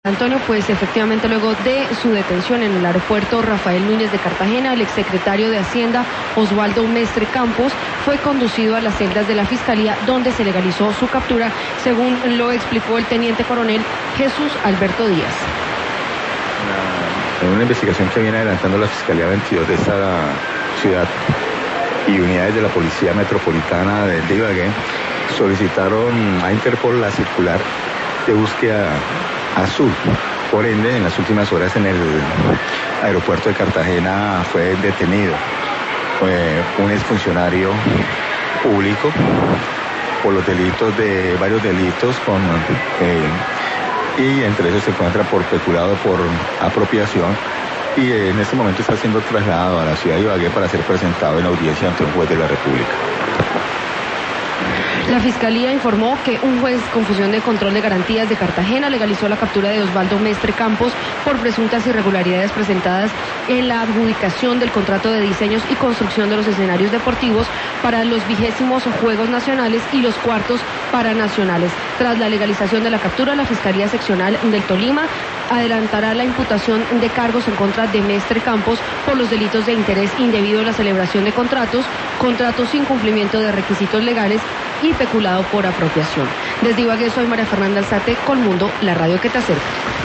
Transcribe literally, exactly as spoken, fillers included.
Antonio, pues efectivamente luego de su detención en el aeropuerto Rafael Núñez de Cartagena, el exsecretario de Hacienda Osvaldo Mestre Campos fue conducido a las celdas de la Fiscalía donde se legalizó su captura, según lo explicó el teniente coronel Jesús Alberto Díaz. En una investigación que viene adelantando la Fiscalía veintidós de esta ciudad y unidades de la Policía Metropolitana de Ibagué solicitaron a Interpol la circular de búsqueda azul. Por ende, en las últimas horas en el aeropuerto de Cartagena fue detenido fue un exfuncionario público por los delitos de varios delitos con eh, y entre esos se encuentra por peculado por apropiación y en este momento está siendo trasladado a la ciudad de Ibagué para ser presentado en audiencia ante un juez de la República. La Fiscalía informó que un juez con función de control de garantías de Cartagena legalizó la captura de Osvaldo Mestre Campos por presuntas irregularidades presentadas en la adjudicación del contrato de diseños y construcción de los escenarios deportivos para los vigésimos Juegos Nacionales y los cuartos paranacionales. Tras la legalización de la captura, la Fiscalía Seccional del Tolima adelantará la imputación de cargos en contra de Mestre Campos por los delitos de interés indebido en la celebración de contratos, contratos sin cumplimiento de requisitos legales y peculado por apropiación. Desde Ibagué soy María Fernanda Alzate, Colmundo, la radio que te acerca.